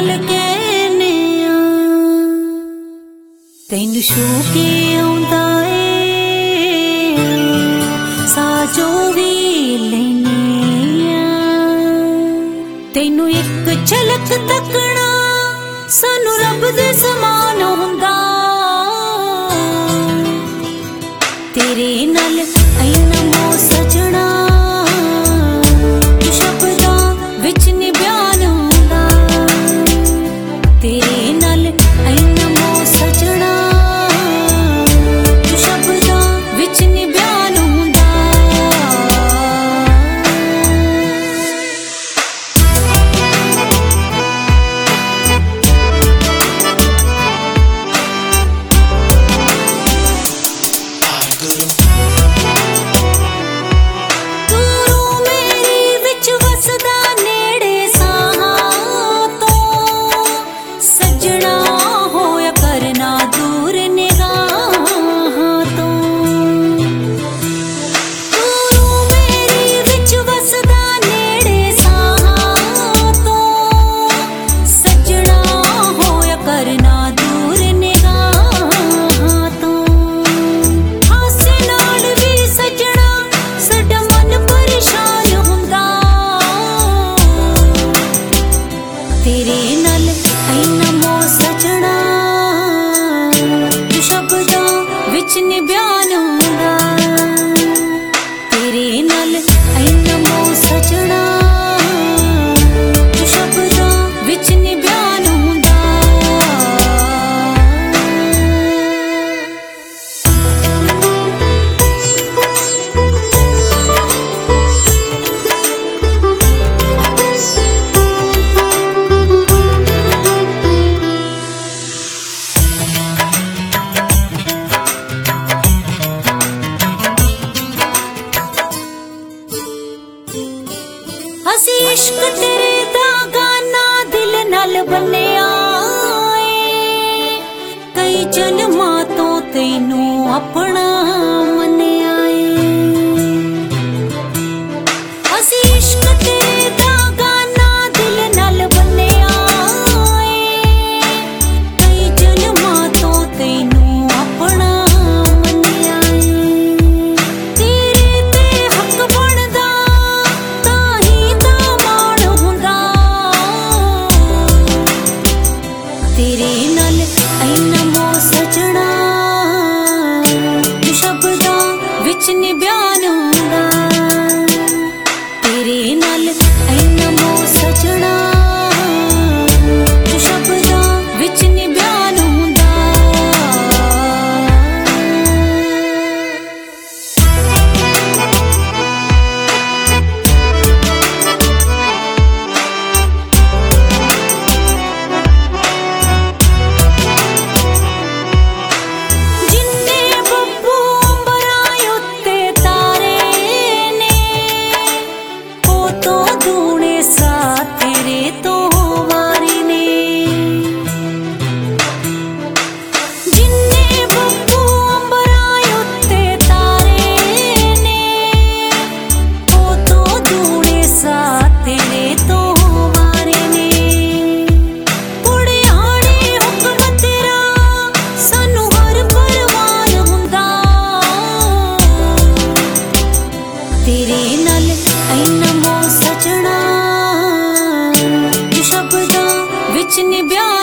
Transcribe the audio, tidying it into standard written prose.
नाल कहने आ तैनू छू के आउंदा ए साजो भी लेने तैनू एक झलक तकना सानू रब दे समान हुंदा तेरे नाल ऐना मो सजना शब्दां विच नी बयान हुंदा तेरे नाल ऐना मो सजना शब्दां विच नी बयान हुंदा तेरे नाल ऐना मो सजना शब्दां विच नी बयान हुंदा तेरे नाल ऐना मो सजना शब्दां विच नी बयान हुंदा असी इश्क तेरे दा गाना दिल नाल बन्निया कई जन्मां तो तैनू अपना मन्निया असी इश्क तेरे दा गाना दिल नाल बन्निया कई जन्मां तो तैनू अपना मन्निया तेरे ते हक बनदा तेरे नाल ऐना मो सजना शब्दां विच नी बयान हुंदा तेरे नाल ऐना मो सजना शब्दां विच नी बयान हुंदा तेरे नाल ऐना मो सजना शब्दां विच नी बयान